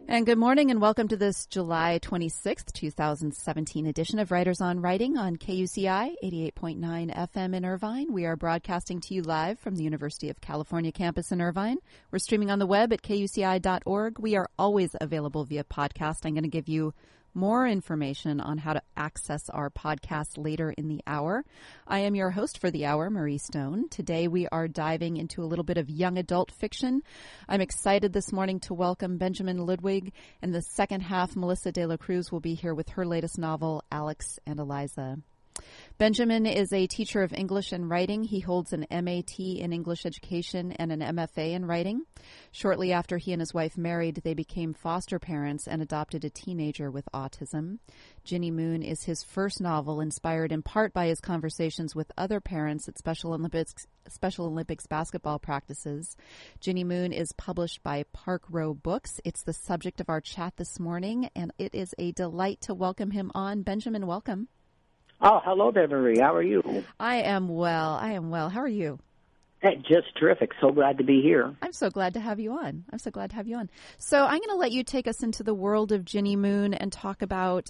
And good morning and welcome to this July 26th, 2017 edition of Writers on Writing on KUCI 88.9 FM in Irvine. We are broadcasting to you live from the University of California campus in Irvine. We're streaming on the web at kuci.org. We are always available via podcast. I'm going to give you more information on how to access our podcast later in the hour. I am your host for the hour, Marie Stone. Today we are diving into a little bit of young adult fiction. I'm excited this morning to welcome Benjamin Ludwig. In the second half, Melissa De La Cruz will be here with her latest novel, Alex and Eliza. Benjamin is a teacher of English and writing. He holds an MAT in English education and an MFA in writing. Shortly after he and his wife married, they became foster parents and adopted a teenager with autism. Ginny Moon is his first novel, inspired in part by his conversations with other parents at Special Olympics basketball practices. Ginny Moon is published by Park Row Books. It's the subject of our chat this morning, and it is a delight to welcome him on. Benjamin, welcome. Oh, hello there, Marie. How are you? I am well. How are you? Hey, just terrific. So glad to be here. I'm so glad to have you on. So I'm going to let you take us into the world of Ginny Moon and talk about,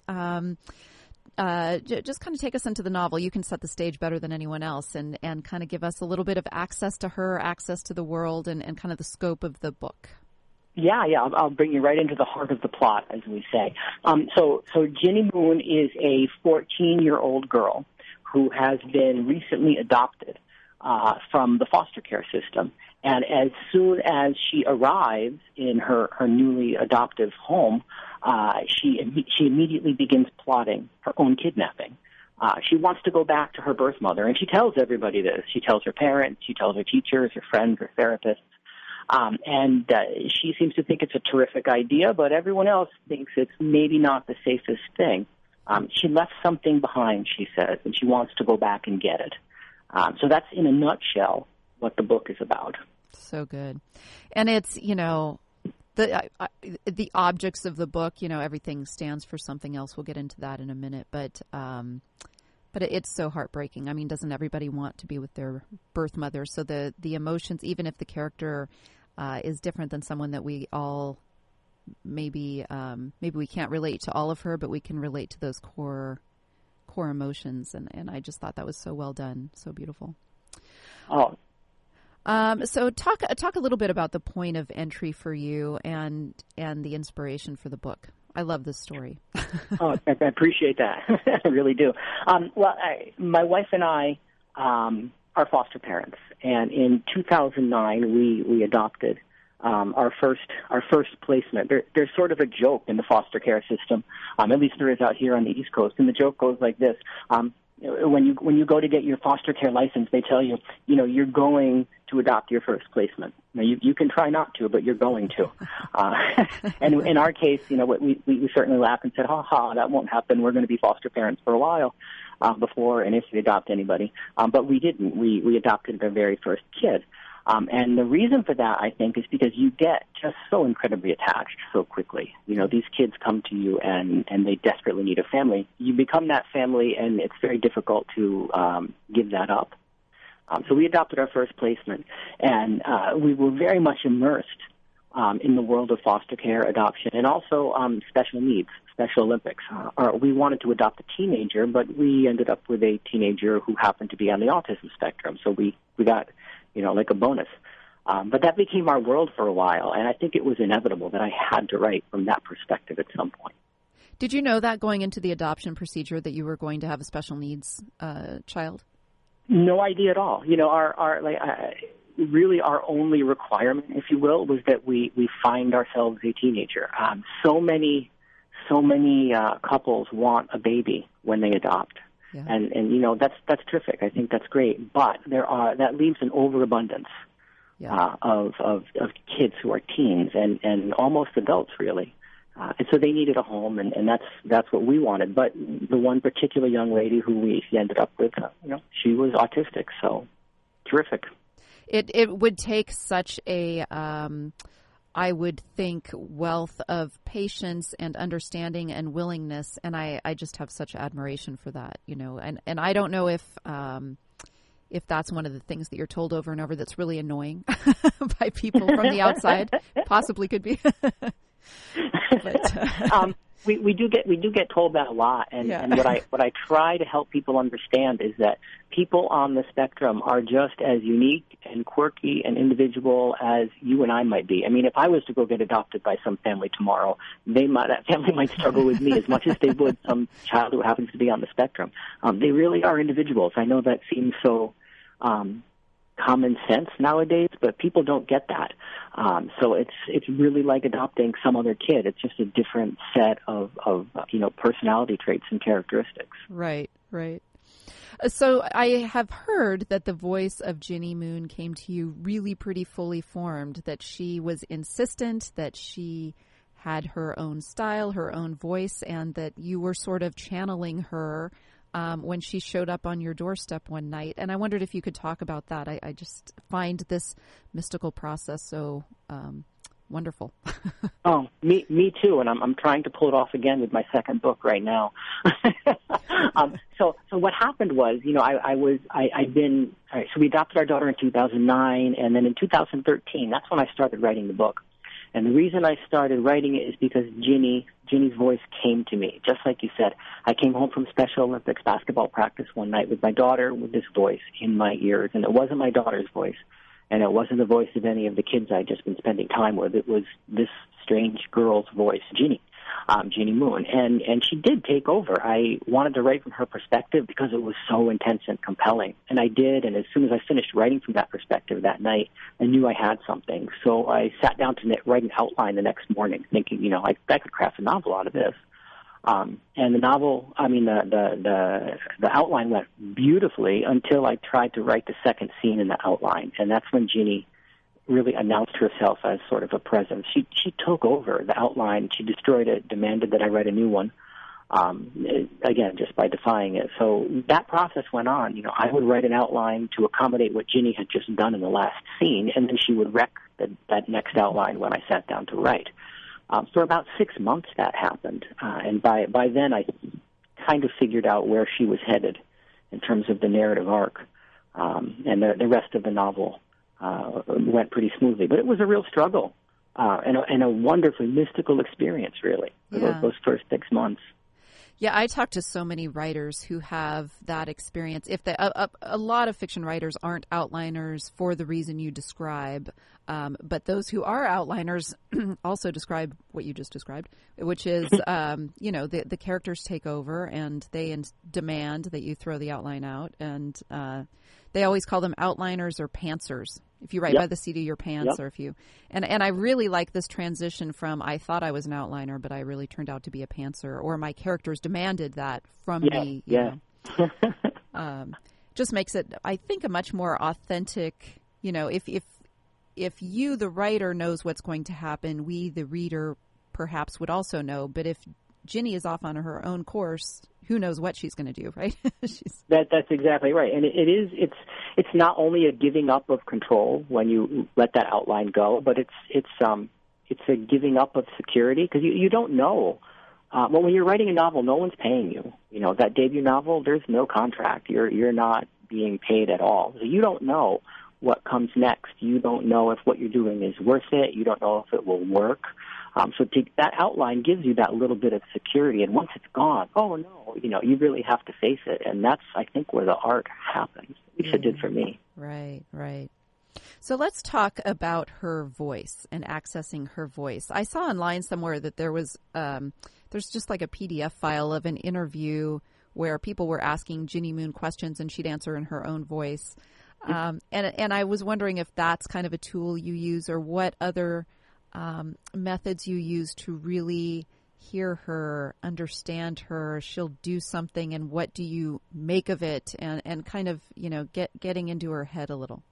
just kind of take us into the novel. You can set the stage better than anyone else and kind of give us a little bit of access to her, access to the world, and kind of the scope of the book. Yeah, I'll bring you right into the heart of the plot, as we say. So Ginny Moon is a 14-year-old girl who has been recently adopted from the foster care system. And as soon as she arrives in her newly adoptive home, she immediately begins plotting her own kidnapping. She wants to go back to her birth mother, and she tells everybody this. She tells her parents, she tells her teachers, her friends, her therapists. She seems to think it's a terrific idea, but everyone else thinks it's maybe not the safest thing. She left something behind, she says, and she wants to go back and get it. So that's, in a nutshell, what the book is about. So good. And it's, the objects of the book, everything stands for something else. We'll get into that in a minute. But it's so heartbreaking. I mean, doesn't everybody want to be with their birth mother? So the emotions, even if the character is different than someone that we all maybe we can't relate to all of her, but we can relate to those core emotions. And I just thought that was so well done, so beautiful. Oh. So talk a little bit about the point of entry for you and the inspiration for the book. I love this story. Oh, I appreciate that. I really do. My wife and I are foster parents, and in 2009 we adopted our first placement. There's sort of a joke in the foster care system, at least there is out here on the East Coast, and the joke goes like this. When you go to get your foster care license, they tell you, you're going to adopt your first placement. Now, you can try not to, but you're going to. And in our case, we certainly laughed and said, ha, that won't happen. We're going to be foster parents for a while before and if we adopt anybody. But we didn't. We adopted our very first kid. And the reason for that, I think, is because you get just so incredibly attached so quickly. These kids come to you and they desperately need a family. You become that family, and it's very difficult to give that up. So we adopted our first placement, and we were very much immersed in the world of foster care, adoption, and also special needs, Special Olympics. We wanted to adopt a teenager, but we ended up with a teenager who happened to be on the autism spectrum. So we got like a bonus. But that became our world for a while, and I think it was inevitable that I had to write from that perspective at some point. Did you know that going into the adoption procedure that you were going to have a special needs child? No idea at all. Really our only requirement, if you will, was that we find ourselves a teenager. So many couples want a baby when they adopt. Yeah. And that's terrific. I think that's great. But that leaves an overabundance of kids who are teens and almost adults, really. And so they needed a home, and that's what we wanted. But the one particular young lady who we ended up with, she was autistic, so terrific. It would take such a, I would think, wealth of patience and understanding and willingness, and I just have such admiration for that, And I don't know if that's one of the things that you're told over and over that's really annoying by people from the outside. Possibly could be. But, we do get told that a lot, and what I try to help people understand is that people on the spectrum are just as unique and quirky and individual as you and I might be. I mean, if I was to go get adopted by some family tomorrow, that family might struggle with me as much as they would some child who happens to be on the spectrum. They really are individuals. I know that seems so common sense nowadays, but people don't get that. So it's really like adopting some other kid. It's just a different set of personality traits and characteristics. Right. So I have heard that the voice of Ginny Moon came to you really pretty fully formed, that she was insistent, that she had her own style, her own voice, and that you were sort of channeling her when she showed up on your doorstep one night. And I wondered if you could talk about that. I just find this mystical process so wonderful. Oh, me too. And I'm trying to pull it off again with my second book right now. So what happened was, so we adopted our daughter in 2009, and then in 2013, that's when I started writing the book. And the reason I started writing it is because Ginny's voice came to me. Just like you said, I came home from Special Olympics basketball practice one night with my daughter with this voice in my ears. And it wasn't my daughter's voice, and it wasn't the voice of any of the kids I'd just been spending time with. It was this strange girl's voice, Ginny Moon. And she did take over. I wanted to write from her perspective because it was so intense and compelling. And I did, and as soon as I finished writing from that perspective that night, I knew I had something. So I sat down to write an outline the next morning, thinking, I could craft a novel out of this. And the novel, the outline went beautifully until I tried to write the second scene in the outline. And that's when Ginny really announced herself as sort of a presence. She took over the outline. She destroyed it, demanded that I write a new one, again, just by defying it. So that process went on. I would write an outline to accommodate what Ginny had just done in the last scene, and then she would wreck that next outline when I sat down to write. For about 6 months that happened, and by then I kind of figured out where she was headed in terms of the narrative arc, and the rest of the novel went pretty smoothly. But it was a real struggle and a wonderfully mystical experience, really, for those first 6 months. Yeah, I talk to so many writers who have that experience. If a lot of fiction writers aren't outliners for the reason you describe, but those who are outliners also describe what you just described, which is, the characters take over and they demand that you throw the outline out. And they always call them outliners or pantsers. If you write by the seat of your pants, or if you, and I really like this transition from I thought I was an outliner, but I really turned out to be a pantser, or my characters demanded that from me. You know. Just makes it, I think, a much more authentic. If you, the writer, knows what's going to happen, we, the reader, perhaps would also know. But if Ginny is off on her own course, who knows what she's going to do, right? That's exactly right. And it's not only a giving up of control when you let that outline go, but it's a giving up of security, because you don't know. Well, when you're writing a novel, no one's paying you. That debut novel, there's no contract. You're not being paid at all. So you don't know what comes next. You don't know if what you're doing is worth it. You don't know if it will work. So that outline gives you that little bit of security, and once it's gone, oh no, you really have to face it, and that's, I think, where the art happens. At least it did for me. Right. So let's talk about her voice and accessing her voice. I saw online somewhere that there's just like a PDF file of an interview where people were asking Ginny Moon questions and she'd answer in her own voice. And I was wondering if that's kind of a tool you use, or what other methods you use to really hear her, understand her. She'll do something, and what do you make of it, and kind of, getting into her head a little.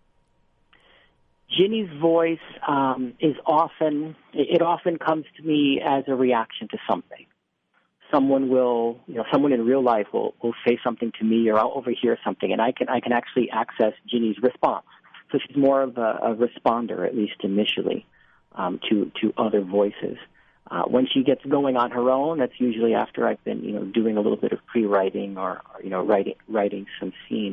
Ginny's voice is often comes to me as a reaction to something. Someone in real life will say something to me, or I'll overhear something, and I can actually access Ginny's response. So she's more of a responder, at least initially, to other voices. When she gets going on her own, that's usually after I've been, doing a little bit of pre-writing or writing some scene.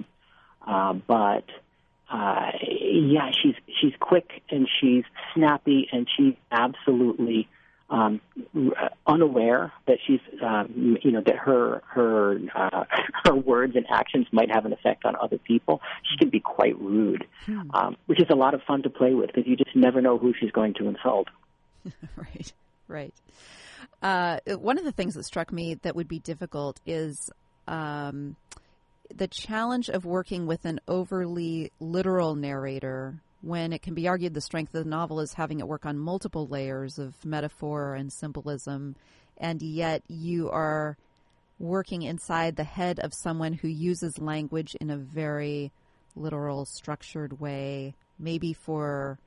She's quick and she's snappy and she's absolutely unaware that she's, that her words and actions might have an effect on other people, she can be quite rude, which is a lot of fun to play with because you just never know who she's going to insult. Right. One of the things that struck me that would be difficult is the challenge of working with an overly literal narrator, when it can be argued the strength of the novel is having it work on multiple layers of metaphor and symbolism, and yet you are working inside the head of someone who uses language in a very literal, structured way, maybe for,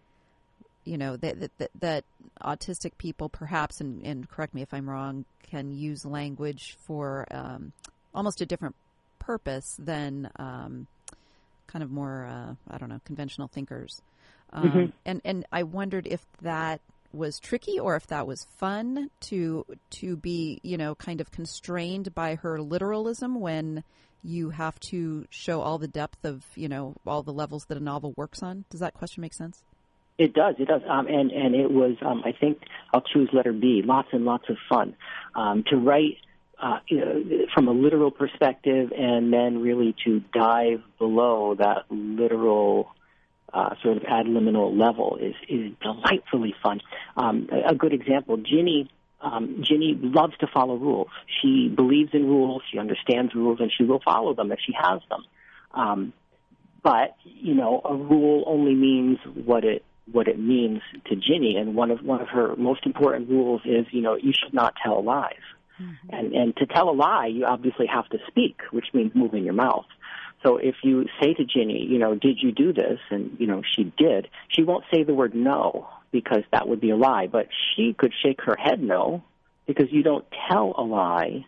that autistic people perhaps, and correct me if I'm wrong, can use language for almost a different purpose than kind of more, conventional thinkers. And I wondered if that was tricky or if that was fun to be, kind of constrained by her literalism when you have to show all the depth of, all the levels that a novel works on. Does that question make sense? It does. And it was, I think I'll choose letter B, lots and lots of fun to write from a literal perspective, and then really to dive below that literal sort of ad liminal level is delightfully fun. A good example, Ginny loves to follow rules. She believes in rules, she understands rules, and she will follow them if she has them. But a rule only means what it means to Ginny, and one of her most important rules is you should not tell lies. And to tell a lie, you obviously have to speak, which means moving your mouth. So if you say to Ginny, did you do this? And, she did. She won't say the word no because that would be a lie. But she could shake her head no because you don't tell a lie.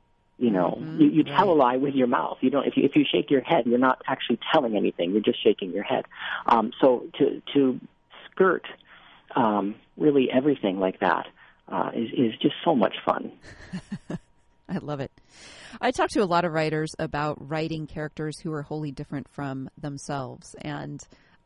You tell a lie with your mouth. You don't. If you shake your head, you're not actually telling anything. You're just shaking your head. So to skirt really everything like that is just so much fun. I love it. I talk to a lot of writers about writing characters who are wholly different from themselves, and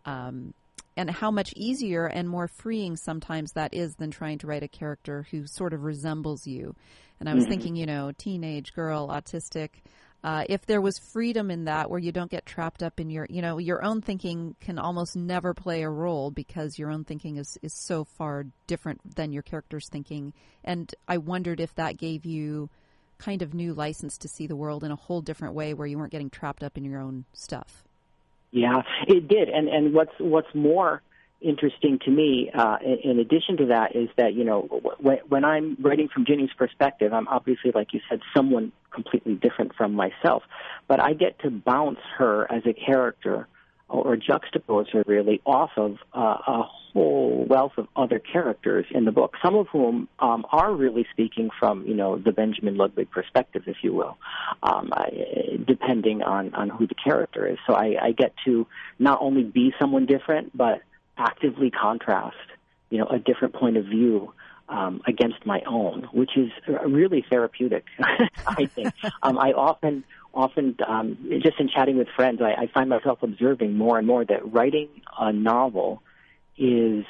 how much easier and more freeing sometimes that is than trying to write a character who sort of resembles you. And I was thinking, teenage girl, autistic. If there was freedom in that, where you don't get trapped up in your own thinking can almost never play a role because your own thinking is so far different than your character's thinking. And I wondered if that gave you kind of new license to see the world in a whole different way, where you weren't getting trapped up in your own stuff. Yeah, it did. And what's more interesting to me, in addition to that, is that, when I'm writing from Ginny's perspective, I'm obviously, like you said, someone completely different from myself. But I get to bounce her as a character, or juxtapose her really off of a whole wealth of other characters in the book, some of whom are really speaking from, the Benjamin Ludwig perspective, if you will, depending on who the character is. So I get to not only be someone different, but actively contrast, a different point of view against my own, which is really therapeutic, I think. I often, just in chatting with friends, I find myself observing more and more that writing a novel is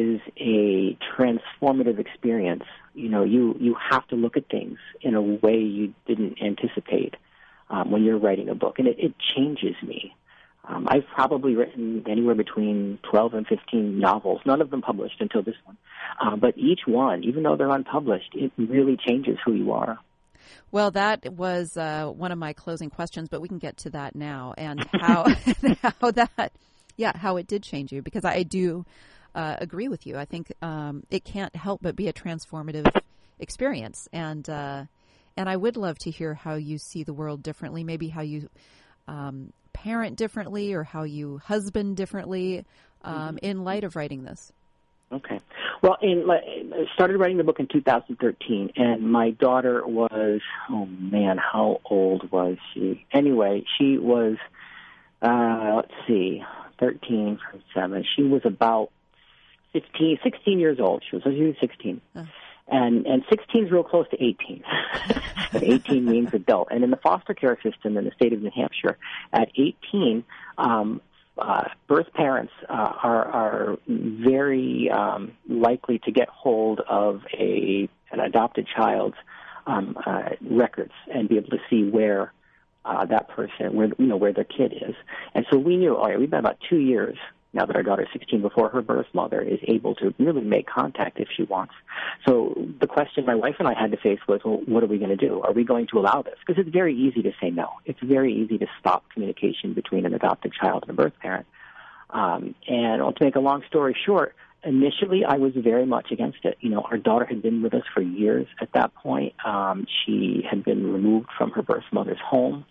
a transformative experience. You have to look at things in a way you didn't anticipate when you're writing a book, and it changes me. I've probably written anywhere between 12 and 15 novels, none of them published until this one. But each one, even though they're unpublished, it really changes who you are. Well, that was one of my closing questions, but we can get to that now, and how how it did change you, because I do agree with you. I think it can't help but be a transformative experience, and I would love to hear how you see the world differently, maybe how you parent differently or how you husband differently in light of writing this. Okay. Well, I started writing the book in 2013, and my daughter was, how old was she? Anyway, she was, 13 from 7. She was about 16 years old. She was 16. And 16 is real close to 18. And 18 means adult. And in the foster care system in the state of New Hampshire, at 18, birth parents are very likely to get hold of an adopted child's records and be able to see where that person, where their kid is. And so we knew, all right, we've been about 2 years now that our daughter's 16 before her birth mother is able to really make contact if she wants. So the question my wife and I had to face was, well, what are we going to do? Are we going to allow this? Because it's very easy to say no. It's very easy to stop communication between an adopted child and a birth parent. And to make a long story short, initially I was very much against it. Our daughter had been with us for years at that point. She had been removed from her birth mother's home.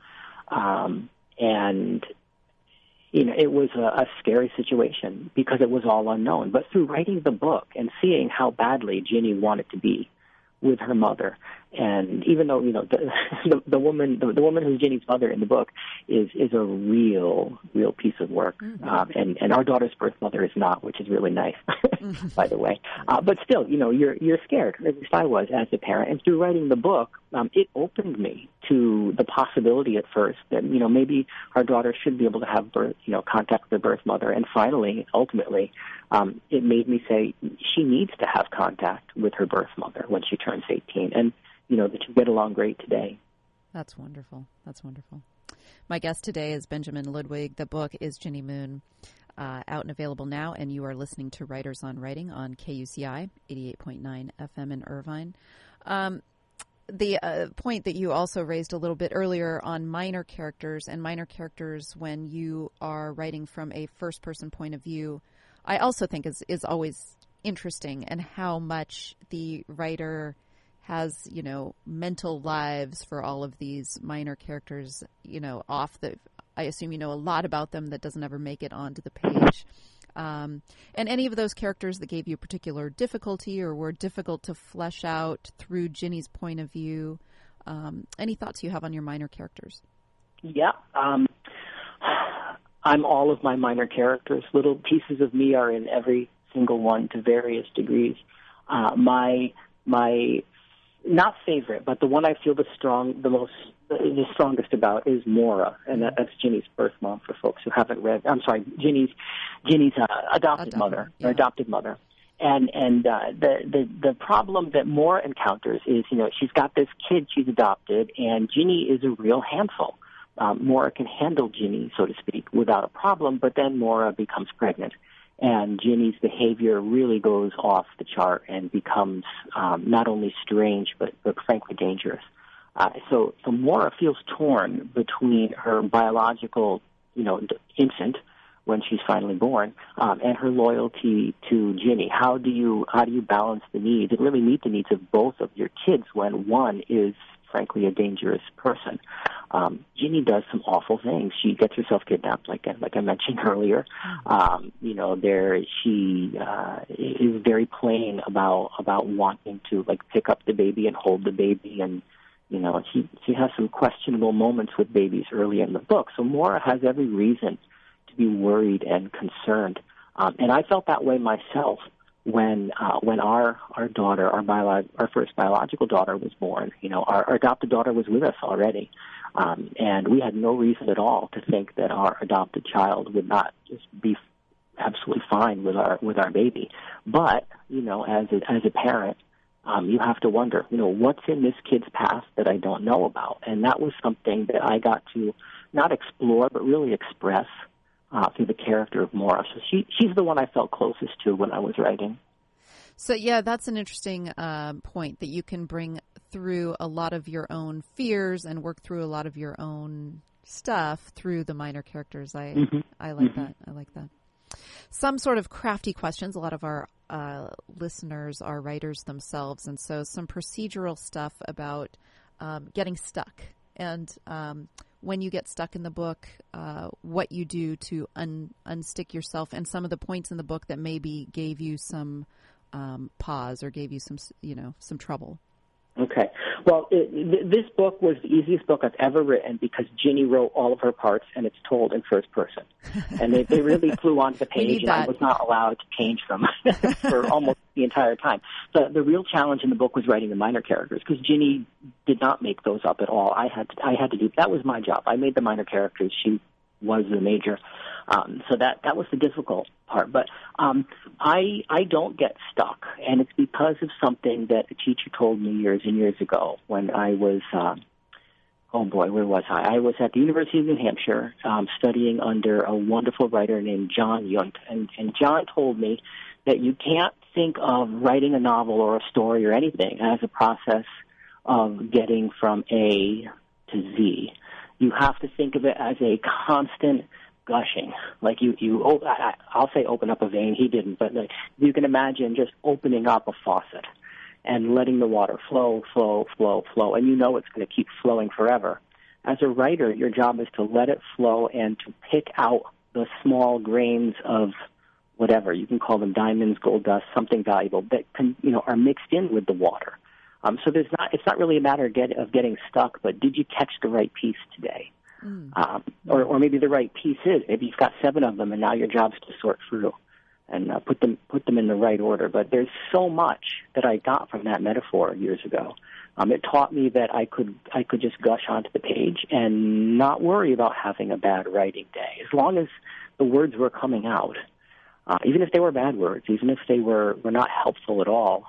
And it was a scary situation because it was all unknown. But through writing the book and seeing how badly Ginny wanted to be with her mother, and even though the woman who's Ginny's mother in the book is a real piece of work, and our daughter's birth mother is not, which is really nice, by the way. But still, you're scared. At least I was as a parent. And through writing the book, it opened me to the possibility at first that maybe our daughter should be able to have contact with her birth mother. And finally, ultimately, it made me say she needs to have contact with her birth mother when she turns 18, and the two get along great today. That's wonderful. That's wonderful. My guest today is Benjamin Ludwig. The book is Ginny Moon, out and available now, and you are listening to Writers on Writing on KUCI 88.9 FM in Irvine. The point that you also raised a little bit earlier on minor characters when you are writing from a first-person point of view, I also think is always interesting, and how much the writer has, mental lives for all of these minor characters, I assume a lot about them that doesn't ever make it onto the page. And any of those characters that gave you particular difficulty or were difficult to flesh out through Ginny's point of view, any thoughts you have on your minor characters? Yeah. I'm all of my minor characters. Little pieces of me are in every single one to various degrees. My not favorite, but the one I feel the strongest about is Maura, and that's Ginny's birth mom for folks who haven't read. I'm sorry, Ginny's adopted mother. And the problem that Maura encounters is, she's got this kid she's adopted, and Ginny is a real handful. Maura can handle Ginny, so to speak, without a problem, but then Maura becomes pregnant. And Ginny's behavior really goes off the chart and becomes not only strange, but frankly dangerous. So Maura feels torn between her biological, infant when she's finally born, and her loyalty to Ginny. How do you balance the needs and really meet the needs of both of your kids when one is frankly a dangerous person? Ginny does some awful things. She gets herself kidnapped, like I mentioned earlier. She is very plain about wanting to pick up the baby and hold the baby, and she has some questionable moments with babies early in the book. So Maura has every reason to be worried and concerned, and I felt that way myself when our daughter, our first biological daughter, was born. Our adopted daughter was with us already, and we had no reason at all to think that our adopted child would not just be absolutely fine with our baby. But as a parent, you have to wonder, what's in this kid's past that I don't know about, and that was something that I got to not explore but really express through the character of Maura. So she's the one I felt closest to when I was writing. So, yeah, that's an interesting point, that you can bring through a lot of your own fears and work through a lot of your own stuff through the minor characters. I like that. I like that. Some sort of crafty questions. A lot of our listeners are writers themselves, and so some procedural stuff about getting stuck and when you get stuck in the book, what you do to unstick yourself, and some of the points in the book that maybe gave you some pause or gave you some trouble. Okay. Well, this book was the easiest book I've ever written because Ginny wrote all of her parts, and it's told in first person. And they really flew onto the page, and I was not allowed to change them for almost the entire time. The real challenge in the book was writing the minor characters, because Ginny did not make those up at all. I had to do that. Was my job. I made the minor characters. She was the major. So that was the difficult part. But I don't get stuck, and it's because of something that a teacher told me years and years ago when I was, where was I? I was at the University of New Hampshire studying under a wonderful writer named John Yunt, and John told me that you can't think of writing a novel or a story or anything as a process of getting from A to Z. You have to think of it as a constant gushing. Like I'll say open up a vein. He didn't, but like you can imagine just opening up a faucet and letting the water flow, flow, flow, flow, and you know it's going to keep flowing forever. As a writer, your job is to let it flow and to pick out the small grains of whatever. You can call them diamonds, gold dust, something valuable that are mixed in with the water. So it's not really a matter of getting stuck, but did you catch the right piece today? Or maybe the right piece is, maybe you've got 7 of them and now your job's to sort through and put them in the right order. But there's so much that I got from that metaphor years ago. It taught me that I could just gush onto the page and not worry about having a bad writing day, as long as the words were coming out. Even if they were bad words, even if they were not helpful at all,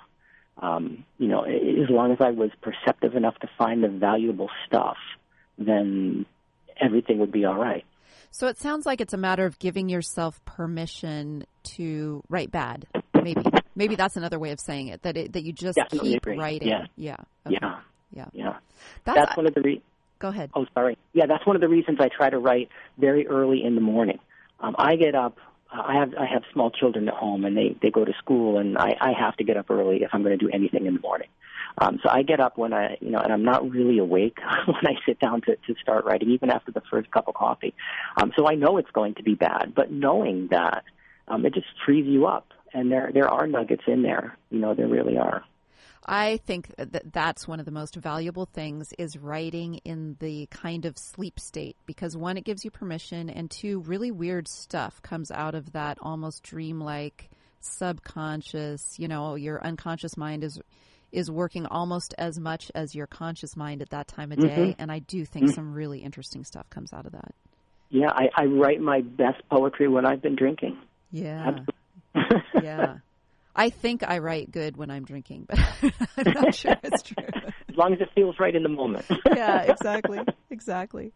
as long as I was perceptive enough to find the valuable stuff, then everything would be all right. So it sounds like it's a matter of giving yourself permission to write bad. Maybe that's another way of saying it. That you just Definitely keep agree. writing. Yeah. Okay. Yeah. That's one of the. Go ahead. Oh, sorry. Yeah, that's one of the reasons I try to write very early in the morning. I get up. I have small children at home, and they go to school, and I have to get up early if I'm going to do anything in the morning. So I get up when and I'm not really awake when I sit down to start writing, even after the first cup of coffee. So I know it's going to be bad, but knowing that, it just frees you up, and there are nuggets in there. There really are. I think that's one of the most valuable things is writing in the kind of sleep state, because 1, it gives you permission, and 2, really weird stuff comes out of that almost dreamlike subconscious, your unconscious mind is working almost as much as your conscious mind at that time of day. And I do think some really interesting stuff comes out of that. Yeah, I write my best poetry when I've been drinking. Yeah. Yeah. I think I write good when I'm drinking, but I'm not sure it's true. As long as it feels right in the moment. Yeah, exactly.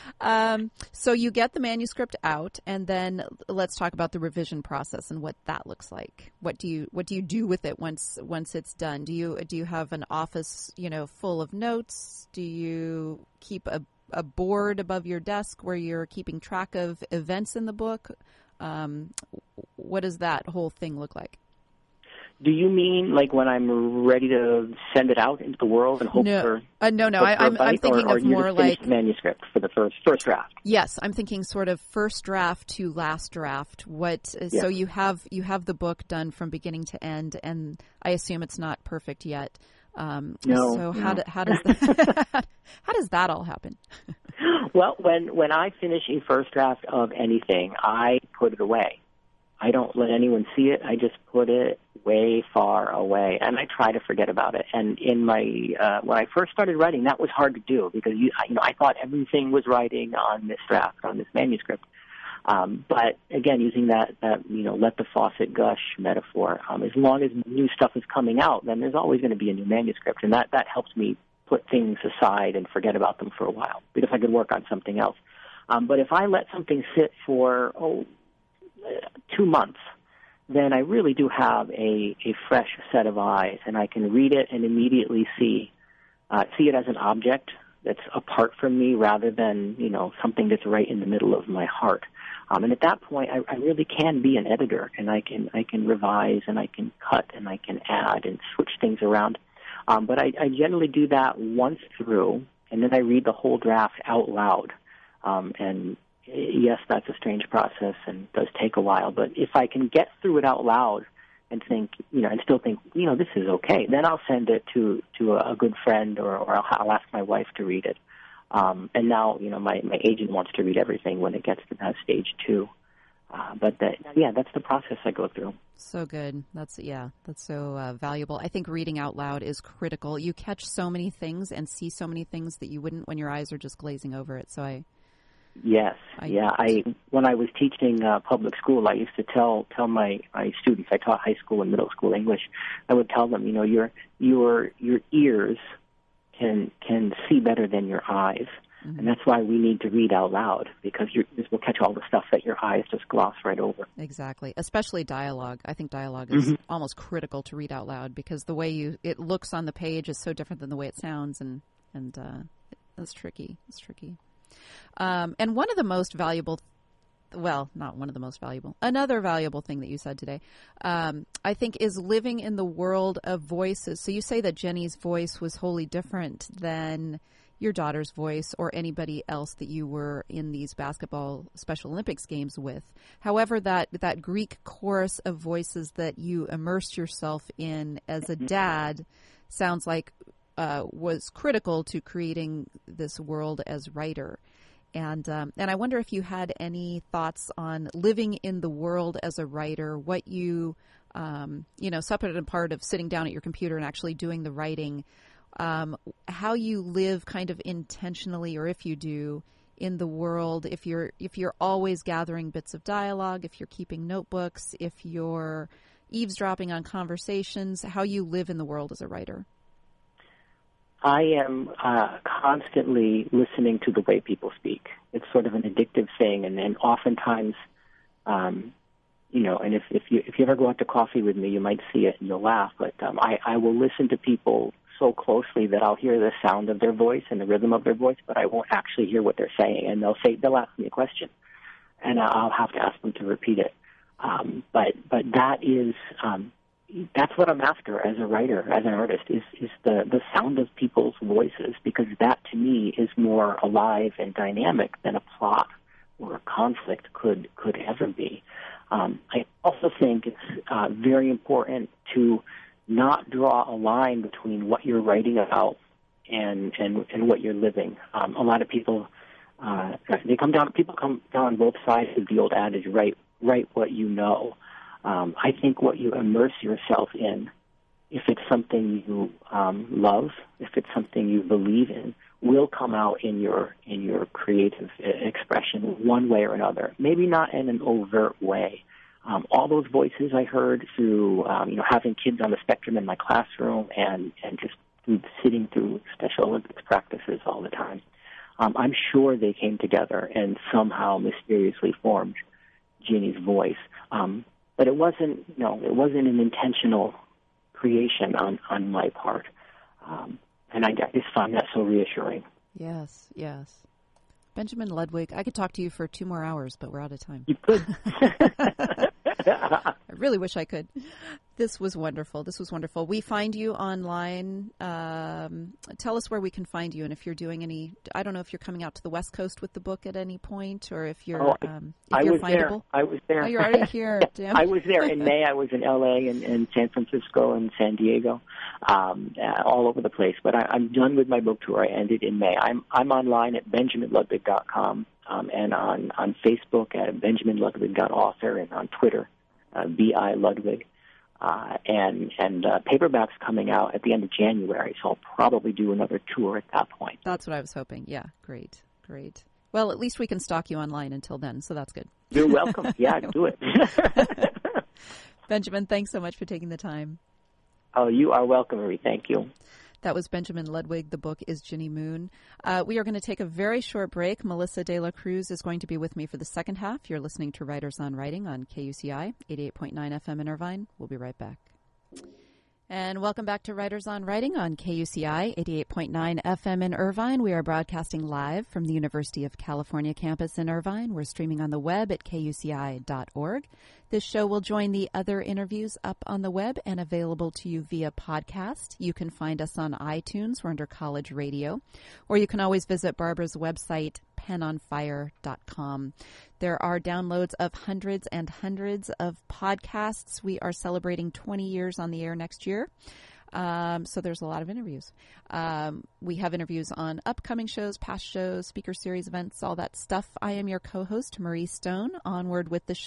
So you get the manuscript out, and then let's talk about the revision process and what that looks like. What do you do with it once it's done? Do you have an office, full of notes? Do you keep a board above your desk where you're keeping track of events in the book? What does that whole thing look like? Do you mean like when I'm ready to send it out into the world and hope for? No. I'm thinking of more like manuscript for the first draft. Yes, I'm thinking sort of first draft to last draft. So you have the book done from beginning to end, and I assume it's not perfect yet. No. So how does that, how does that all happen? Well, when I finish a first draft of anything, I put it away. I don't let anyone see it. I just put it way far away, and I try to forget about it. And in my when I first started writing, that was hard to do because I thought everything was writing on this draft, on this manuscript. But again, using that let the faucet gush metaphor, as long as new stuff is coming out, then there's always going to be a new manuscript, and that helps me put things aside and forget about them for a while because I could work on something else. But if I let something sit for 2 months, then I really do have a fresh set of eyes, and I can read it and immediately see it as an object that's apart from me rather than something that's right in the middle of my heart. And at that point, I really can be an editor, and I can revise and I can cut and I can add and switch things around. But I generally do that once through, and then I read the whole draft out loud. And yes, that's a strange process and does take a while. But if I can get through it out loud and think, and still think, this is okay, then I'll send it to a good friend or I'll ask my wife to read it. And now, my agent wants to read everything when it gets to that stage too. But that's the process I go through. So good. That's so valuable. I think reading out loud is critical. You catch so many things and see so many things that you wouldn't when your eyes are just glazing over it. So Yes, when I was teaching public school, I used to tell my students. I taught high school and middle school English. I would tell them, your ears can see better than your eyes, and that's why we need to read out loud, because this will catch all the stuff that your eyes just gloss right over. Exactly, especially dialogue. I think dialogue is almost critical to read out loud, because the way it looks on the page is so different than the way it sounds, and it's tricky. It's tricky. And one of the most valuable, not one of the most valuable, another valuable thing that you said today, I think, is living in the world of voices. So you say that Jenny's voice was wholly different than your daughter's voice or anybody else that you were in these basketball Special Olympics games with. However, that Greek chorus of voices that you immersed yourself in as a dad sounds like was critical to creating this world as writer. And I wonder if you had any thoughts on living in the world as a writer, what you, separate and apart of sitting down at your computer and actually doing the writing, how you live kind of intentionally, or if you do, in the world, if you're always gathering bits of dialogue, if you're keeping notebooks, if you're eavesdropping on conversations, how you live in the world as a writer. I am constantly listening to the way people speak. It's sort of an addictive thing, and then oftentimes, and if you ever go out to coffee with me, you might see it and you'll laugh. But I will listen to people so closely that I'll hear the sound of their voice and the rhythm of their voice, but I won't actually hear what they're saying. And they'll ask me a question, and I'll have to ask them to repeat it. But that is. That's what I'm after as a writer, as an artist, is the sound of people's voices, because that, to me, is more alive and dynamic than a plot or a conflict could ever be. I also think it's very important to not draw a line between what you're writing about and what you're living. A lot of people people come down both sides of the old adage, write what you know. I think what you immerse yourself in, if it's something you love, if it's something you believe in, will come out in your creative expression one way or another. Maybe not in an overt way. All those voices I heard through having kids on the spectrum in my classroom and just sitting through Special Olympics practices all the time, I'm sure they came together and somehow mysteriously formed Ginny's voice. But it wasn't an intentional creation on my part. And I just find that so reassuring. Yes. Benjamin Ludwig, I could talk to you for 2 more hours, but we're out of time. You could. I really wish I could. This was wonderful. We find you online. Tell us where we can find you, and if you're doing any. I don't know if you're coming out to the West Coast with the book at any point, or if you're. I was findable. There. I was there. Oh, you're already here. Damn. I was there in May. I was in L.A. and San Francisco and San Diego, all over the place. But I'm done with my book tour. I ended in May. I'm online at benjaminludwig.com and on Facebook at benjaminludwig.author, and on Twitter, B.I. Ludwig. And paperback's coming out at the end of January, so I'll probably do another tour at that point. That's what I was hoping. Yeah, great. Well, at least we can stalk you online until then, so that's good. You're welcome. Yeah, do it. Benjamin, thanks so much for taking the time. Oh, you are welcome, Marie. Thank you. That was Benjamin Ludwig. The book is Ginny Moon. We are going to take a very short break. Melissa De La Cruz is going to be with me for the second half. You're listening to Writers on Writing on KUCI 88.9 FM in Irvine. We'll be right back. And welcome back to Writers on Writing on KUCI 88.9 FM in Irvine. We are broadcasting live from the University of California campus in Irvine. We're streaming on the web at kuci.org. This show will join the other interviews up on the web and available to you via podcast. You can find us on iTunes. We're under College Radio. Or you can always visit Barbara's website, penonfire.com. There are downloads of hundreds and hundreds of podcasts. We are celebrating 20 years on the air next year. So there's a lot of interviews. We have interviews on upcoming shows, past shows, speaker series events, all that stuff. I am your co-host, Marie Stone. Onward with the show.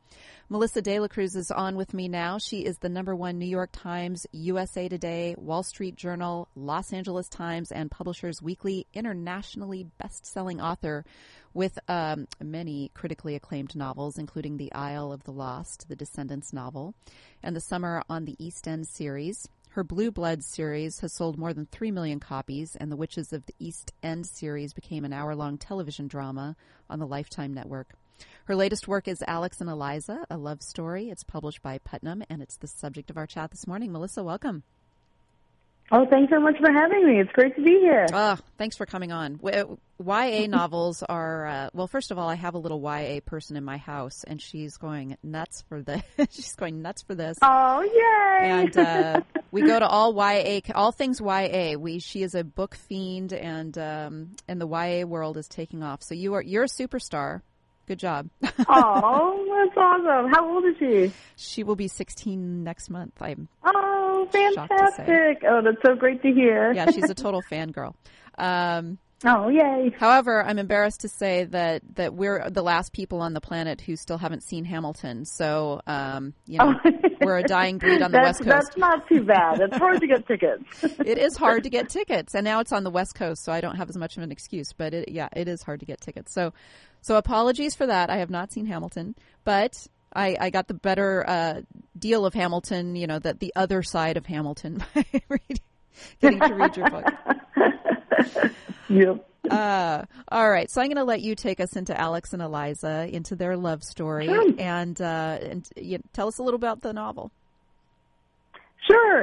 Melissa De La Cruz is on with me now. She is the #1 New York Times, USA Today, Wall Street Journal, Los Angeles Times, and Publishers Weekly internationally best-selling author with many critically acclaimed novels, including The Isle of the Lost, the Descendants novel, and the Summer on the East End series. Her Blue Bloods series has sold more than 3 million copies, and the Witches of the East End series became an hour-long television drama on the Lifetime Network. Her latest work is Alex and Eliza, a love story. It's published by Putnam, and it's the subject of our chat this morning. Melissa, welcome. Oh, thanks so much for having me. It's great to be here. Thanks for coming on. YA novels are, well, first of all, I have a little YA person in my house, and she's going nuts for this. She's going nuts for this. Oh, yay! And we go to all YA, all things YA. She is a book fiend, and the YA world is taking off. So you're a superstar. Good job. Oh, that's awesome. How old is she? She will be 16 next month. Oh, fantastic. Oh, that's so great to hear. Yeah, she's a total fangirl. Oh, yay. However, I'm embarrassed to say that we're the last people on the planet who still haven't seen Hamilton. So, we're a dying breed on the West Coast. That's not too bad. It's hard to get tickets. It is hard to get tickets. And now it's on the West Coast, so I don't have as much of an excuse. But, it is hard to get tickets. So apologies for that. I have not seen Hamilton. But I got the better deal of Hamilton, the other side of Hamilton by getting to read your book. Yep. All right. So I'm going to let you take us into Alex and Eliza, into their love story, sure. and tell us a little about the novel. Sure.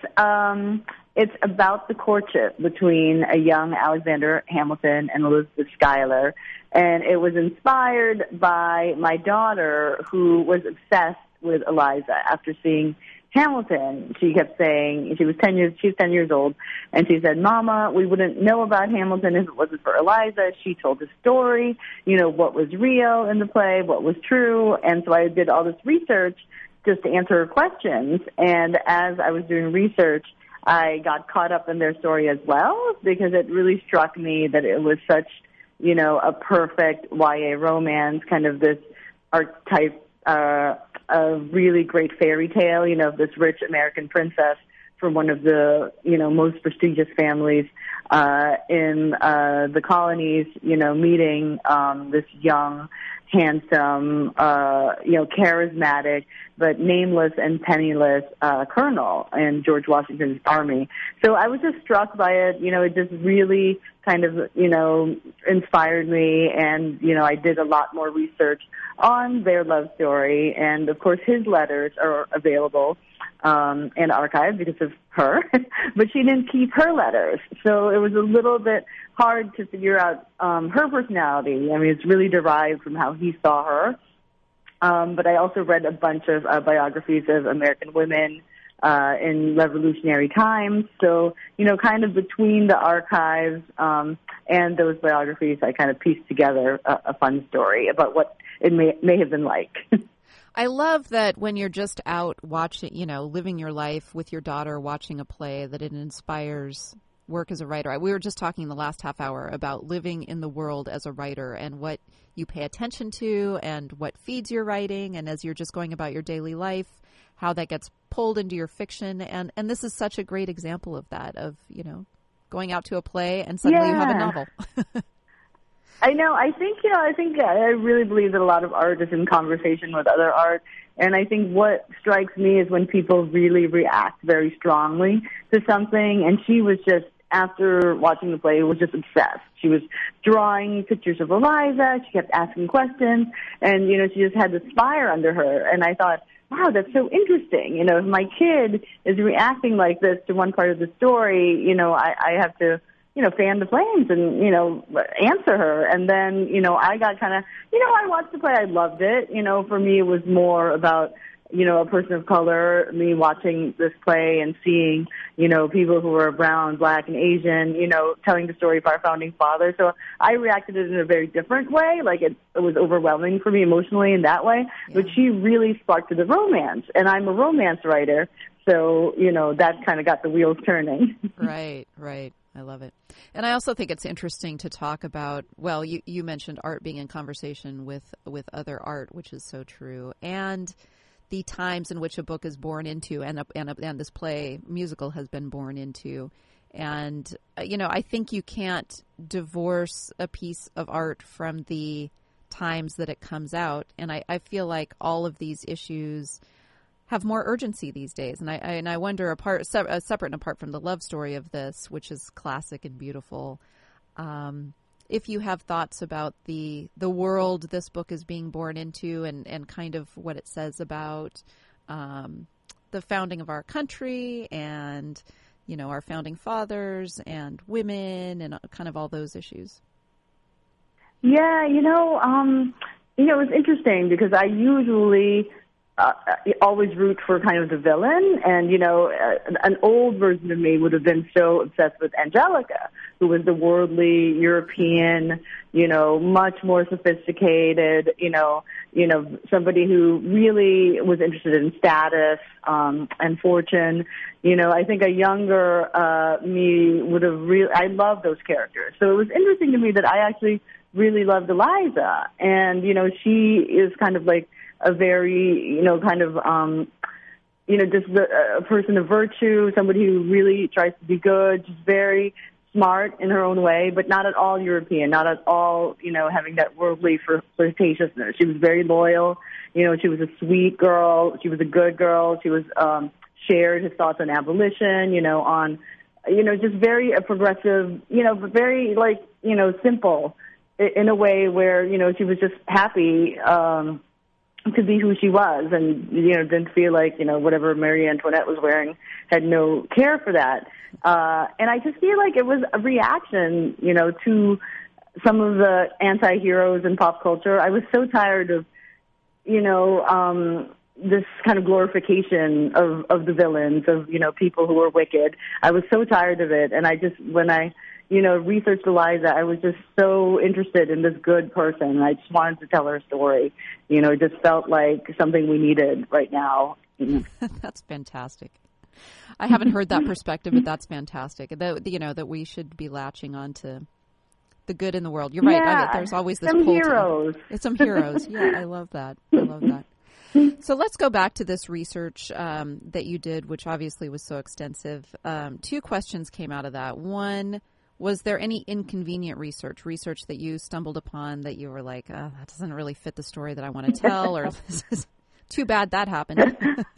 It's about the courtship between a young Alexander Hamilton and Elizabeth Schuyler, and it was inspired by my daughter, who was obsessed with Eliza after seeing Hamilton. She kept saying, she's 10 years old, and she said, "Mama, we wouldn't know about Hamilton if it wasn't for Eliza. She told the story, what was real in the play, what was true." And so I did all this research just to answer her questions. And as I was doing research, I got caught up in their story as well, because it really struck me that it was such, a perfect YA romance, kind of this archetype, a really great fairy tale, of this rich American princess from one of the, most prestigious families in the colonies, meeting this young, handsome, charismatic, but nameless and penniless colonel in George Washington's army. So I was just struck by it. It just really kind of, inspired me. And, I did a lot more research on their love story. And, of course, his letters are available and archived because of her. But she didn't keep her letters. So it was a little bit hard to figure out her personality. I mean, it's really derived from how he saw her. But I also read a bunch of biographies of American women in revolutionary times. So, kind of between the archives and those biographies, I kind of pieced together a fun story about what it may have been like. I love that when you're just out watching, living your life with your daughter, watching a play, that it inspires work as a writer. We were just talking the last half hour about living in the world as a writer and what you pay attention to and what feeds your writing, and as you're just going about your daily life, how that gets pulled into your fiction. And this is such a great example of that, of, going out to a play and suddenly you have a novel. I know. I think I really believe that a lot of art is in conversation with other art. And I think what strikes me is when people really react very strongly to something. And she was just, after watching the play, was just obsessed. She was drawing pictures of Eliza. She kept asking questions. And, she just had this fire under her. And I thought, wow, that's so interesting. If my kid is reacting like this to one part of the story, I have to, fan the flames and, answer her. And then, I got kind of, I watched the play. I loved it. For me, it was more about, a person of color, me watching this play and seeing, people who were brown, black, and Asian, telling the story of our founding father. So I reacted it in a very different way. Like it was overwhelming for me emotionally in that way. Yeah. But she really sparked the romance. And I'm a romance writer. So, that kind of got the wheels turning. Right. I love it. And I also think it's interesting to talk about, well, you mentioned art being in conversation with other art, which is so true, and the times in which a book is born into and this play musical has been born into. And, I think you can't divorce a piece of art from the times that it comes out. And I feel like all of these issues have more urgency these days. And I wonder, separate and apart from the love story of this, which is classic and beautiful, if you have thoughts about the world this book is being born into and kind of what it says about the founding of our country and, our founding fathers and women and kind of all those issues. Yeah, it was interesting because I usually always root for kind of the villain, and an old version of me would have been so obsessed with Angelica, who was the worldly European, much more sophisticated, somebody who really was interested in status and fortune. I think a younger me would have I love those characters. So it was interesting to me that I actually really loved Eliza, and she is kind of like a very, just a person of virtue, somebody who really tries to be good, just very smart in her own way, but not at all European, not at all, having that worldly flirtatiousness. She was very loyal. She was a sweet girl. She was a good girl. She was, shared his thoughts on abolition, just very progressive, but very simple in a way where, she was just happy, to be who she was and, didn't feel like, whatever Marie Antoinette was wearing had no care for that. And I just feel like it was a reaction, to some of the anti-heroes in pop culture. I was so tired of, this kind of glorification of the villains, of, people who are wicked. I was so tired of it. And when I researched Eliza, I was just so interested in this good person. And I just wanted to tell her story. It just felt like something we needed right now. That's fantastic. I haven't heard that perspective, but that's fantastic. That we should be latching on to the good in the world. You're right. Yeah, there's always this some pull heroes. It's some heroes. Yeah, I love that. So let's go back to this research that you did, which obviously was so extensive. Two questions came out of that. One, was there any inconvenient research that you stumbled upon that you were like, oh, that doesn't really fit the story that I want to tell, or this is too bad that happened?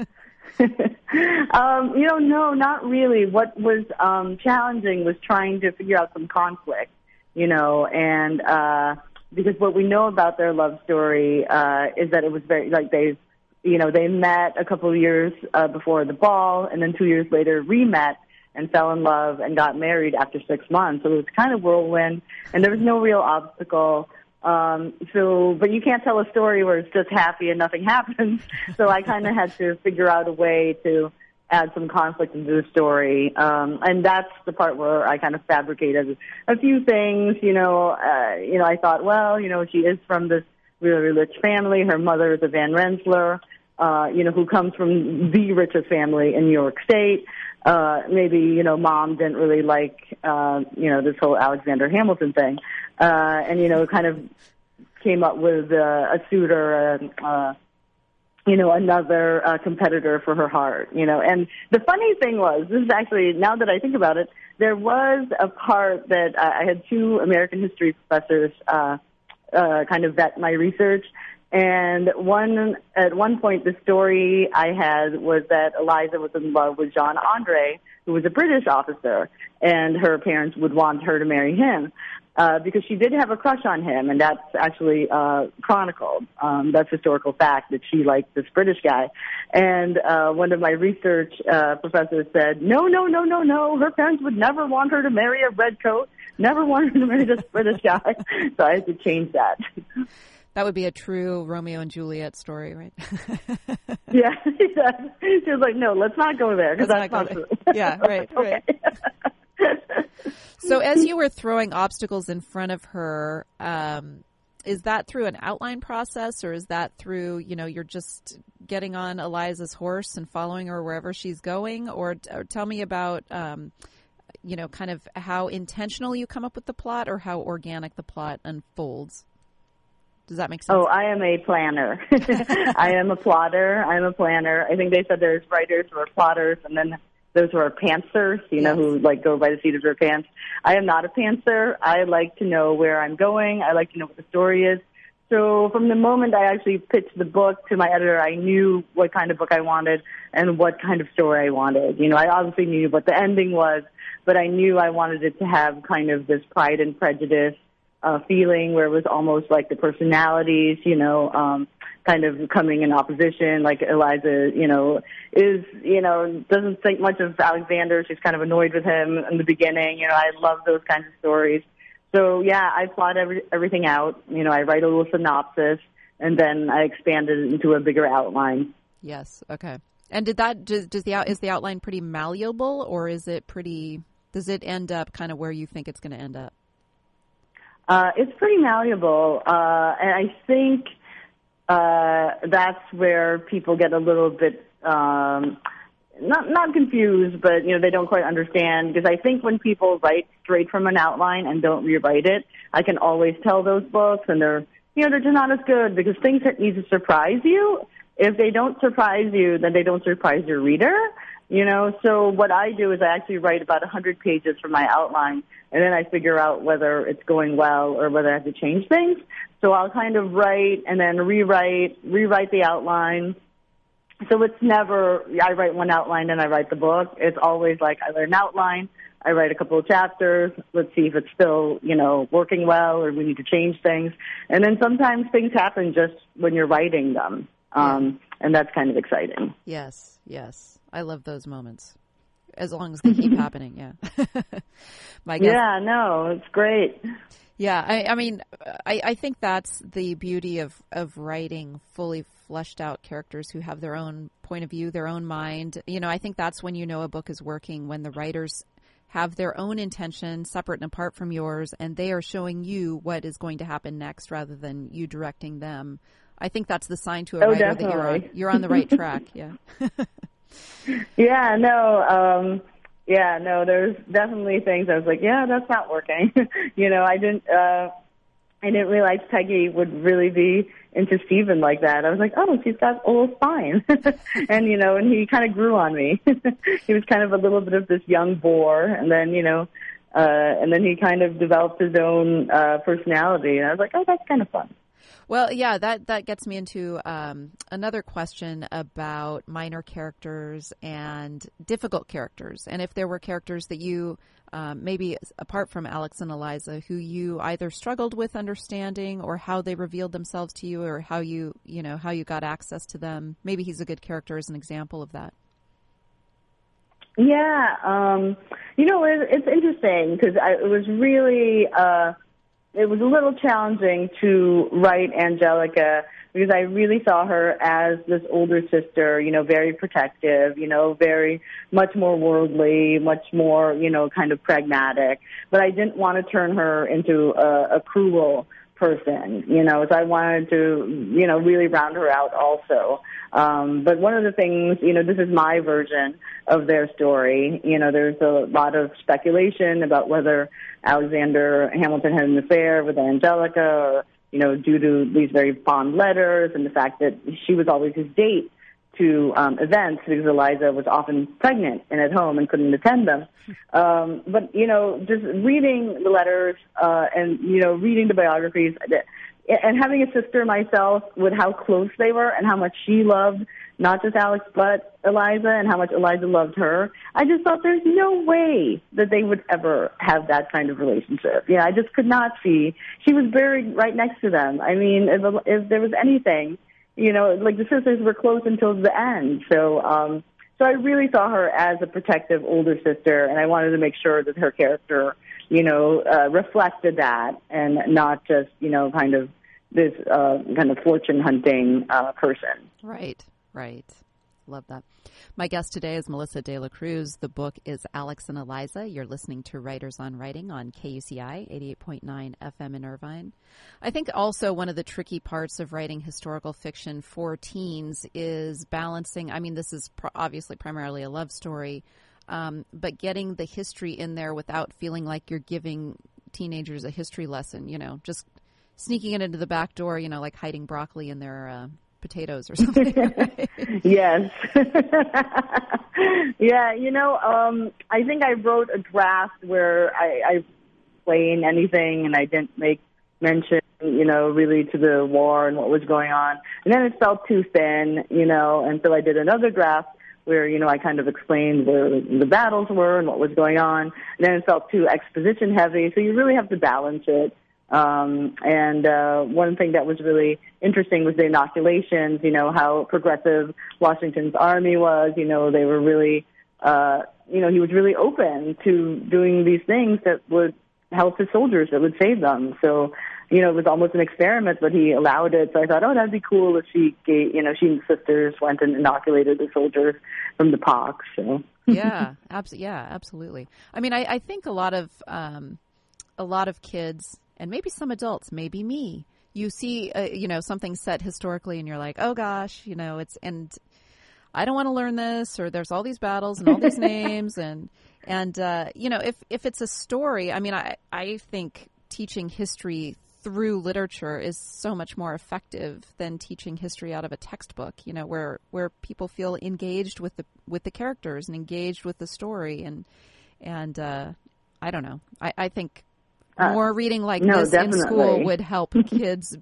No, not really. What was challenging was trying to figure out some conflict, and because what we know about their love story is that it was very, they met a couple of years before the ball, and then 2 years later re-met and fell in love and got married after 6 months. So it was kind of whirlwind, and there was no real obstacle. But you can't tell a story where it's just happy and nothing happens. So I kind of had to figure out a way to add some conflict into the story. And that's the part where I kind of fabricated a few things. I thought, well, she is from this really rich family. Her mother is a Van Rensselaer, who comes from the richest family in New York State. Maybe, mom didn't really like, this whole Alexander Hamilton thing. And, kind of came up with a suitor, another competitor for her heart, And the funny thing was, this is actually, now that I think about it, there was a part that I had two American history professors kind of vet my research. And at one point, the story I had was that Eliza was in love with Jean Andre, who was a British officer, and her parents would want her to marry him because she did have a crush on him, and that's actually chronicled. That's historical fact that she liked this British guy. And one of my research professors said, no, her parents would never want her to marry a redcoat, never want her to marry this British guy. So I had to change that. That would be a true Romeo and Juliet story, right? Yeah. She was like, no, let's not go there because that's not true. Yeah, right. So as you were throwing obstacles in front of her, is that through an outline process, or is that through, you're just getting on Eliza's horse and following her wherever she's going? Or tell me about, kind of how intentional you come up with the plot or how organic the plot unfolds? Does that make sense? Oh, I am a planner. I am a plotter. I'm a planner. I think they said there's writers who are plotters, and then those who are pantsers, who like go by the seat of their pants. I am not a pantser. I like to know where I'm going. I like to know what the story is. So from the moment I actually pitched the book to my editor, I knew what kind of book I wanted and what kind of story I wanted. I obviously knew what the ending was, but I knew I wanted it to have kind of this Pride and Prejudice feeling where it was almost like the personalities, kind of coming in opposition, like Eliza, doesn't think much of Alexander. She's kind of annoyed with him in the beginning. I love those kinds of stories. So, yeah, I plot everything out. I write a little synopsis, and then I expand it into a bigger outline. Yes, okay. And is the outline pretty malleable, or does it end up kind of where you think it's going to end up? It's pretty malleable, and I think that's where people get a little bit not confused, but they don't quite understand. Because I think when people write straight from an outline and don't rewrite it, I can always tell those books, and they're just not as good because things that need to surprise you. If they don't surprise you, then they don't surprise your reader. So what I do is I actually write about 100 pages for my outline, and then I figure out whether it's going well or whether I have to change things. So I'll kind of write and then rewrite the outline. So it's never, I write one outline and I write the book. It's always like I write an outline, I write a couple of chapters, let's see if it's still, working well or we need to change things. And then sometimes things happen just when you're writing them. And that's kind of exciting. Yes. I love those moments. As long as they keep happening, yeah. My guess. Yeah, no, it's great. Yeah, I think that's the beauty of writing fully fleshed out characters who have their own point of view, their own mind. I think that's when a book is working, when the writers have their own intention separate and apart from yours, and they are showing you what is going to happen next rather than you directing them. I think that's the sign to a writer definitely. That you're on the right track. Yeah. Yeah, no, there's definitely things I was like, yeah, that's not working. I didn't realize Peggy would really be into Stephen like that. I was like, oh, she's got a little spine. and he kind of grew on me. He was kind of a little bit of this young bore, and then, and then he kind of developed his own personality. And I was like, oh, that's kind of fun. Well, yeah, that gets me into another question about minor characters and difficult characters. And if there were characters that you, maybe apart from Alex and Eliza, who you either struggled with understanding or how they revealed themselves to you or how you got access to them. Maybe he's a good character as an example of that. Yeah, it's interesting because it was really... it was a little challenging to write Angelica because I really saw her as this older sister, very protective, very much more worldly, much more, kind of pragmatic. But I didn't want to turn her into a cruel person, so I wanted to, really round her out also. But one of the things, this is my version of their story. There's a lot of speculation about whether Alexander Hamilton had an affair with Angelica or, due to these very fond letters and the fact that she was always his date to events because Eliza was often pregnant and at home and couldn't attend them. But, just reading the letters and, reading the biographies and having a sister myself with how close they were and how much she loved not just Alex but Eliza and how much Eliza loved her, I just thought there's no way that they would ever have that kind of relationship. I just could not see. She was buried right next to them. I mean, if there was anything, like the sisters were close until the end. So I really saw her as a protective older sister, and I wanted to make sure that her character, reflected that and not just, kind of this kind of fortune hunting person. Right. Love that. My guest today is Melissa De La Cruz. The book is Alex and Eliza. You're listening to Writers on Writing on KUCI 88.9 FM in Irvine. I think also one of the tricky parts of writing historical fiction for teens is balancing. I mean, this is obviously primarily a love story, but getting the history in there without feeling like you're giving teenagers a history lesson, just sneaking it into the back door, like hiding broccoli in their potatoes or something. Yes. Yeah, I think I wrote a draft where I explained anything and I didn't make mention, really to the war and what was going on. And then it felt too thin, and so I did another draft where, I kind of explained where the battles were and what was going on. And then it felt too exposition heavy, so you really have to balance it. And one thing that was really interesting was the inoculations, how progressive Washington's army was. They were really, he was really open to doing these things that would help his soldiers, that would save them. So, it was almost an experiment, but he allowed it. So I thought, that'd be cool if she gave, she and the sisters went and inoculated the soldiers from the pox. So. Yeah, absolutely. I mean, I think a lot of kids, and maybe some adults, maybe me, you see, something set historically and you're like, oh gosh, and I don't want to learn this, or there's all these battles and all these names. And if it's a story, I mean, I think teaching history through literature is so much more effective than teaching history out of a textbook, where people feel engaged with the characters and engaged with the story. And I don't know. I think more reading like this definitely. in school would help kids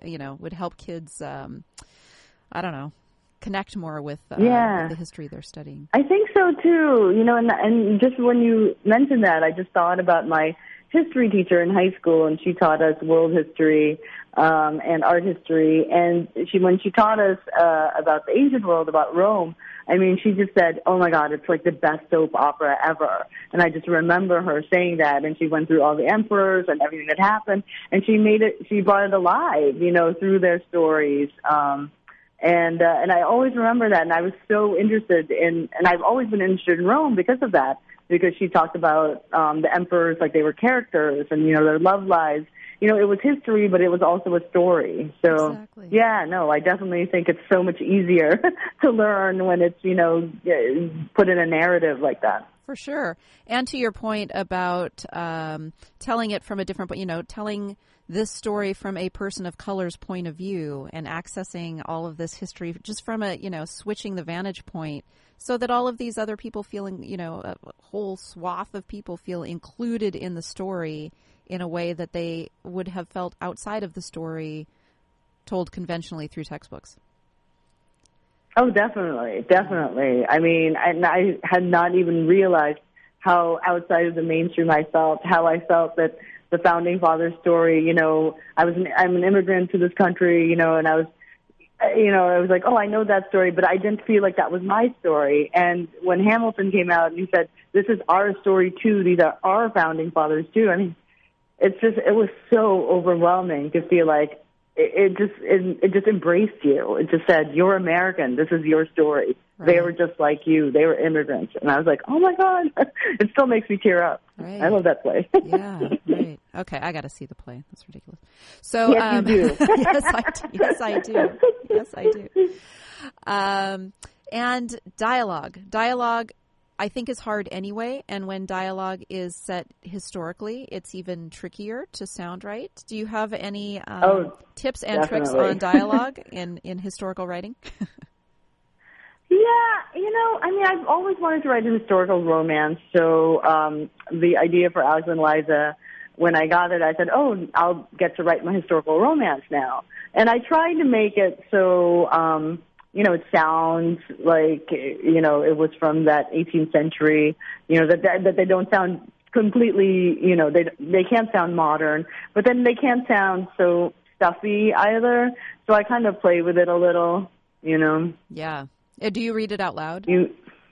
I don't know, connect more with the history they're studying. I think so too. And just when you mentioned that, I just thought about my history teacher in high school, and she taught us world history and art history. And when she taught us about the ancient world, about Rome, I mean, she just said, oh my God, it's like the best soap opera ever. And I just remember her saying that, and she went through all the emperors and everything that happened, and she brought it alive, through their stories. And I always remember that, and I was so interested and I've always been interested in Rome because of that, because she talked about the emperors like they were characters and, their love lives. It was history, but it was also a story. So, exactly. Yeah, no, I definitely think it's so much easier to learn when it's, put in a narrative like that. For sure. And to your point about telling it from a different, telling this story from a person of color's point of view and accessing all of this history just from a, switching the vantage point so that all of these other people feeling, a whole swath of people feel included in the story in a way that they would have felt outside of the story told conventionally through textbooks. Oh, definitely. I mean, I had not even realized how outside of the mainstream how I felt that the Founding Fathers story, I'm an immigrant to this country, and I was like, oh, I know that story, but I didn't feel like that was my story. And when Hamilton came out and he said, this is our story too, these are our Founding Fathers too, I mean, it was so overwhelming to feel like it just embraced you. It just said, you're American. This is your story. Right. They were just like you. They were immigrants. And I was like, oh my God, it still makes me tear up. Right. I love that play. Yeah, right. Okay, I got to see the play. That's ridiculous. So, yes, you do. Yes, I do. And dialogue, I think, is hard anyway. And when dialogue is set historically, it's even trickier to sound right. Do you have any tips and definitely. tricks on dialogue in historical writing? Yeah, I mean, I've always wanted to write a historical romance. So the idea for Alex and Liza, when I got it, I said, oh, I'll get to write my historical romance now. And I tried to make it so, it sounds like, it was from that 18th century, that they don't sound completely, they can't sound modern, but then they can't sound so stuffy either. So I kind of play with it a little, Yeah. Do you read it out loud? Yeah,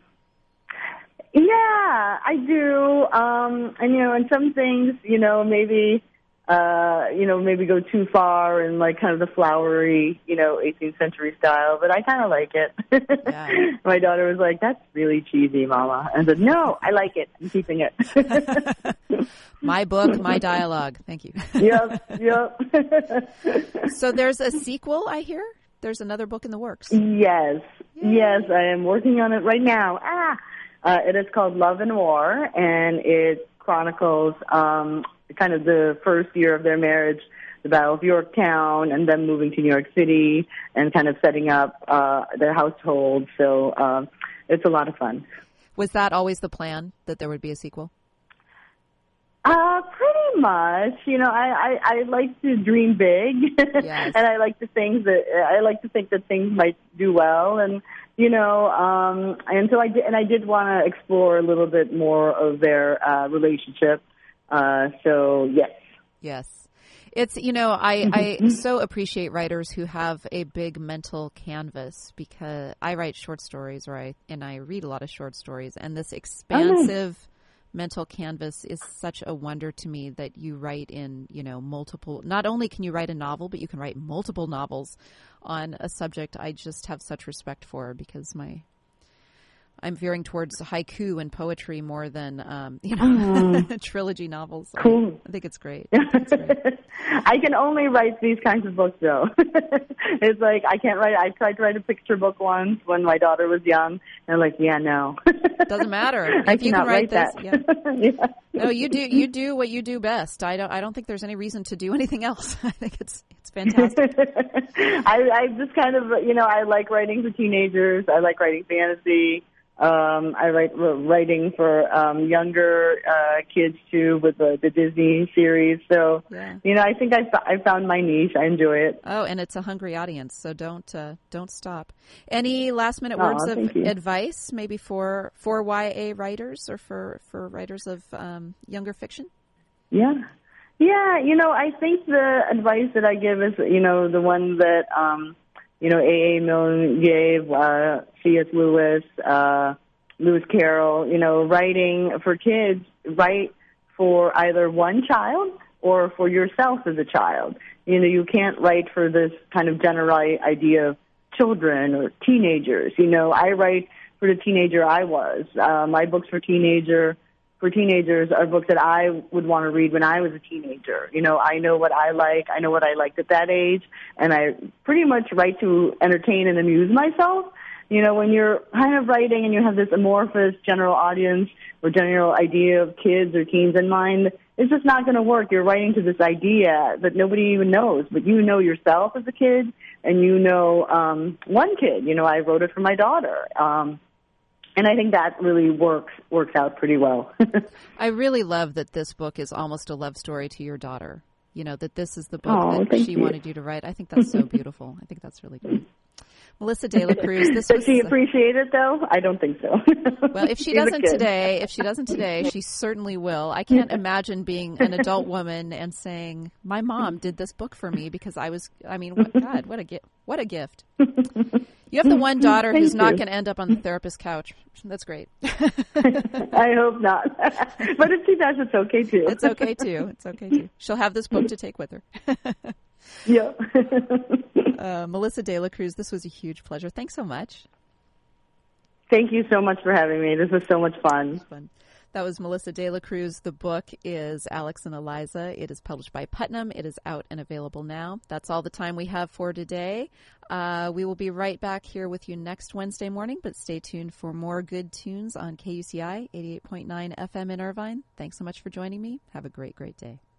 I do. And some things, maybe go too far in like kind of the flowery, 18th century style, but I kind of like it. Yeah. My daughter was like, that's really cheesy, Mama. And I said, no, I like it. I'm keeping it. My book, my dialogue. Thank you. Yep. So there's a sequel, I hear? There's another book in the works. Yes. Yay. Yes, I am working on it right now. It is called Love and War, and it chronicles kind of the first year of their marriage, the Battle of Yorktown, and them moving to New York City and kind of setting up their household. So it's a lot of fun. Was that always the plan, that there would be a sequel? Pretty much. You know, I like to dream big, Yes. and I like to think that things might do well, and you know, and so I did want to explore a little bit more of their relationship. So yes. Yes. It's, you know, I so appreciate writers who have a big mental canvas, because I write short stories, right? And I read a lot of short stories, and this expansive mental canvas is such a wonder to me, that you write in, you know, multiple, not only can you write a novel, but you can write multiple novels on a subject I just have such respect for, because I'm veering towards haiku and poetry more than, trilogy novels. Cool. I think it's great. I can only write these kinds of books, though. It's like I can't write. I tried to write a picture book once when my daughter was young, and I'm like, yeah, no. Doesn't matter. I If you can cannot write that. this, yeah. Yeah. No, you do what you do best. I don't think there's any reason to do anything else. I think it's fantastic. I just kind of, you know, I like writing for teenagers. I like writing fantasy. I writing for younger kids too, with the Disney series. So, Yeah. you know, I think I found my niche. I enjoy it. Oh, and it's a hungry audience, so don't stop. Any last minute words of thank you. advice, maybe for YA writers, or for writers of younger fiction? Yeah. Yeah, you know, I think the advice that I give is, you know, the one that, you know, A.A. Milne gave, C.S. Lewis, Lewis Carroll, you know, writing for kids, write for either one child or for yourself as a child. You know, you can't write for this kind of general idea of children or teenagers. You know, I write for the teenager I was. My books for teenagers are books that I would want to read when I was a teenager. You know, I know what I like. I know what I liked at that age. And I pretty much write to entertain and amuse myself. You know, when you're kind of writing and you have this amorphous general audience or general idea of kids or teens in mind, it's just not going to work. You're writing to this idea that nobody even knows, but you know yourself as a kid, and you know one kid. You know, I wrote it for my daughter. And I think that really works out pretty well. I really love that this book is almost a love story to your daughter. You know, that this is the book that she wanted you to write. I think that's so beautiful. I think that's really great. Melissa De La Cruz. Does she appreciate it, though? I don't think so. Well, if she doesn't today, she certainly will. I can't imagine being an adult woman and saying, "My mom did this book for me because I was." I mean, God, what a gift! What a gift! You have the one daughter who's not going to end up on the therapist's couch. That's great. I hope not. But if she does, it's okay too. It's okay too. She'll have this book to take with her. Yeah. Melissa De La Cruz, this was a huge pleasure. Thanks so much. Thank you so much for having me. This was so much fun. That was Melissa De La Cruz. The book is Alex and Eliza. It is published by Putnam. It is out and available now. That's all the time we have for today. We will be right back here with you next Wednesday morning, but stay tuned for more good tunes on KUCI 88.9 FM in Irvine. Thanks so much for joining me. Have a great, great day.